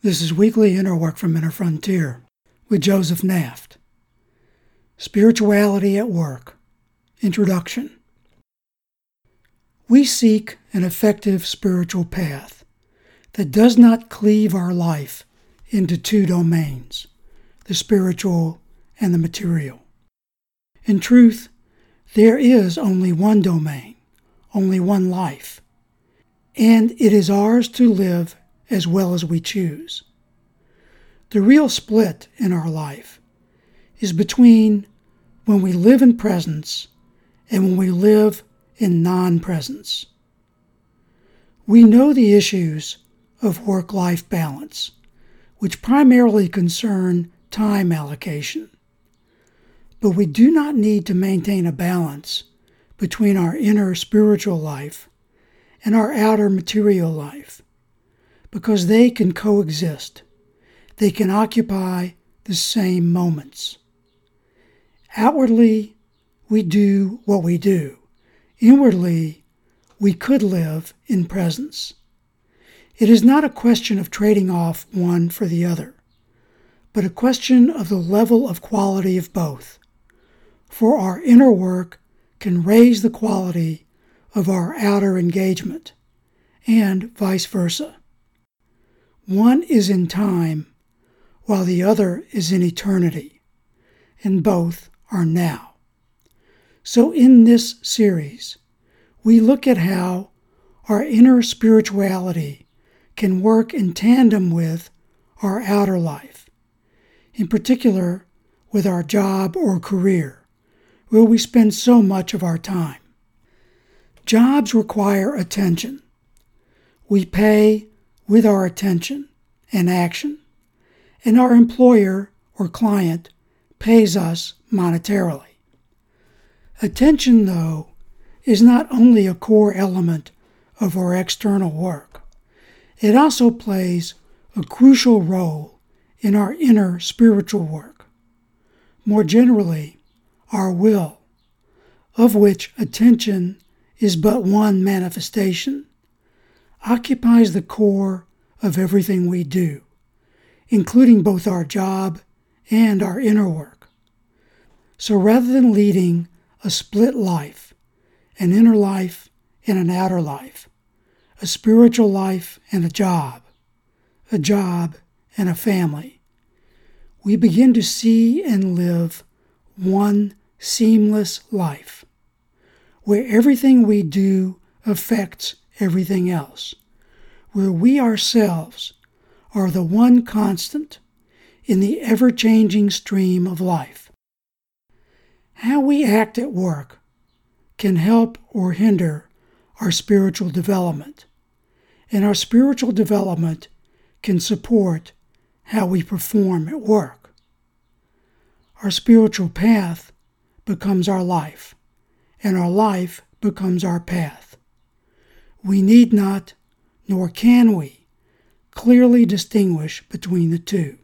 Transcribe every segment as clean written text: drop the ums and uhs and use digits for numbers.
This is Weekly Inner Work from Inner Frontier with Joseph Naft. Spirituality at Work. Introduction. We seek an effective spiritual path that does not cleave our life into two domains, the spiritual and the material. In truth, there is only one domain, only one life, and it is ours to live as well as we choose. The real split in our life is between when we live in presence and when we live in non-presence. We know the issues of work-life balance, which primarily concern time allocation, but we do not need to maintain a balance between our inner spiritual life and our outer material life, because they can coexist. They can occupy the same moments. Outwardly, we do what we do. Inwardly, we could live in presence. It is not a question of trading off one for the other, but a question of the level of quality of both. For our inner work can raise the quality of our outer engagement, and vice versa. One is in time, while the other is in eternity, and both are now. So in this series, we look at how our inner spirituality can work in tandem with our outer life, in particular with our job or career, where we spend so much of our time. Jobs require attention. We pay with our attention and action, and our employer or client pays us monetarily. Attention, though, is not only a core element of our external work. It also plays a crucial role in our inner spiritual work. More generally, our will, of which attention is but one manifestation, occupies the core of everything we do, including both our job and our inner work. So rather than leading a split life, an inner life and an outer life, a spiritual life and a job and a family, we begin to see and live one seamless life, where everything we do affects everything else, where we ourselves are the one constant in the ever-changing stream of life. How we act at work can help or hinder our spiritual development, and our spiritual development can support how we perform at work. Our spiritual path becomes our life, and our life becomes our path. We need not, nor can we, clearly distinguish between the two.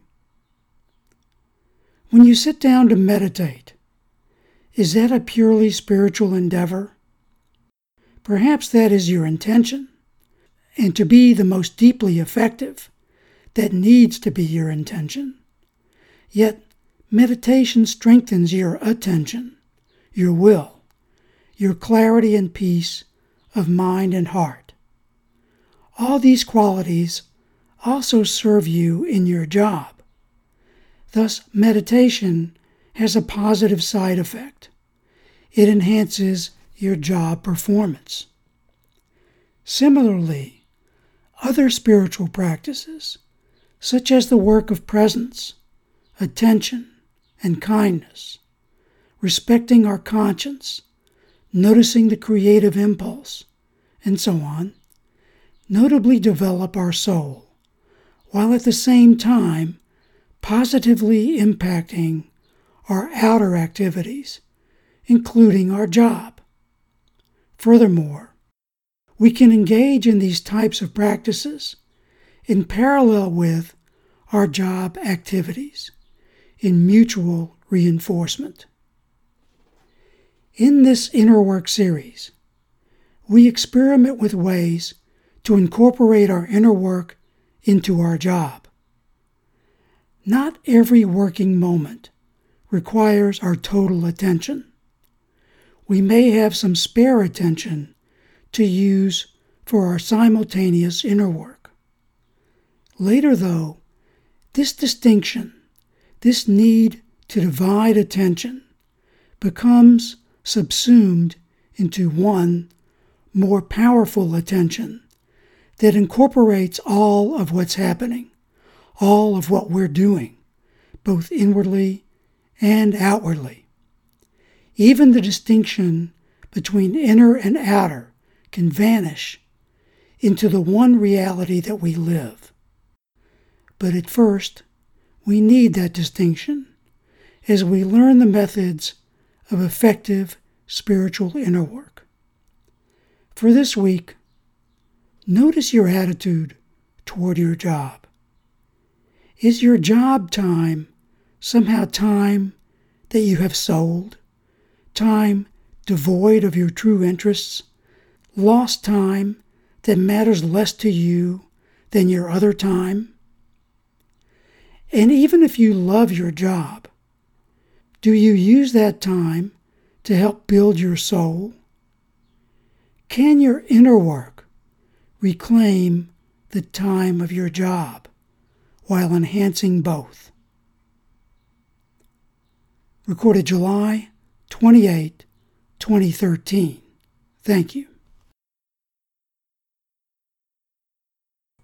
When you sit down to meditate, is that a purely spiritual endeavor? Perhaps that is your intention, and to be the most deeply effective, that needs to be your intention. Yet, meditation strengthens your attention, your will, your clarity and peace of mind and heart. All these qualities also serve you in your job. Thus, meditation has a positive side effect. It enhances your job performance. Similarly, other spiritual practices, such as the work of presence, attention, and kindness, respecting our conscience, noticing the creative impulse, and so on, notably develop our soul, while at the same time positively impacting our outer activities, including our job. Furthermore, we can engage in these types of practices in parallel with our job activities, in mutual reinforcement. In this Inner Work series, we experiment with ways to incorporate our inner work into our job. Not every working moment requires our total attention. We may have some spare attention to use for our simultaneous inner work. Later, though, this distinction, this need to divide attention, becomes subsumed into one more powerful attention that incorporates all of what's happening, all of what we're doing, both inwardly and outwardly. Even the distinction between inner and outer can vanish into the one reality that we live. But at first, we need that distinction as we learn the methods of effective spiritual inner work. For this week, notice your attitude toward your job. Is your job time somehow time that you have sold, time devoid of your true interests, lost time that matters less to you than your other time? And even if you love your job, do you use that time to help build your soul? Can your inner work reclaim the time of your job while enhancing both? Recorded July 28, 2013. Thank you.